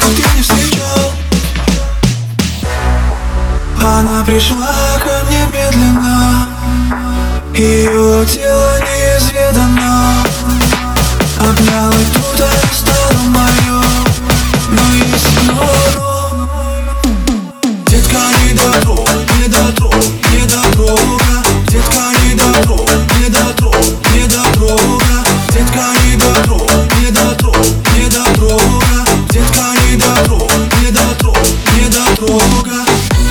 как ты не встречал. Она пришла ко мне медленно, ее тело неизведано. Обнял и тут она стала моё. Но есть одно но. Детка, не дотрог, не дотрог, не дотрога. Детка, не дотрог, не дотрог, не дотрога. Детка, не дотрог, не дотрог, не дотрога. Детка, не дотрог, не дотрог, не дотрога.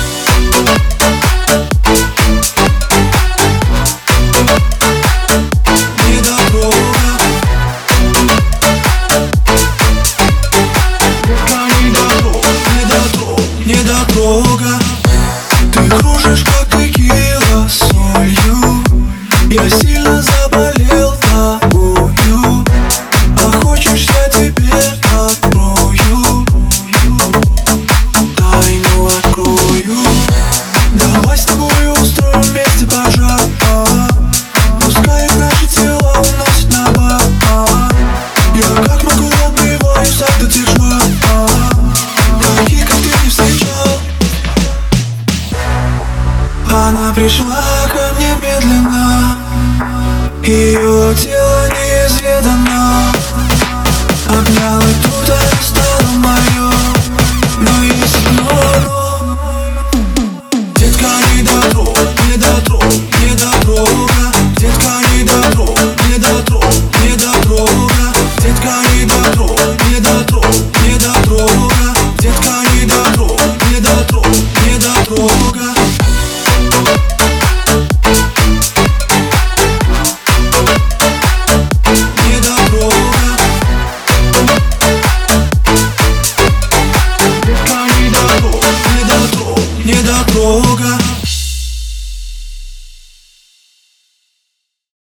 Ты кружишь, как текила солью. Я сильно заболел тобою. А хочешь, я тебе открою, тайну открою. Давай с тобой устроим вместе пожар. Пускай наши тела уносят на бар. Я как могу отбиваюсь от этих жмат. Таких, как ты не встречал. Она пришла ко мне медленно, ее тело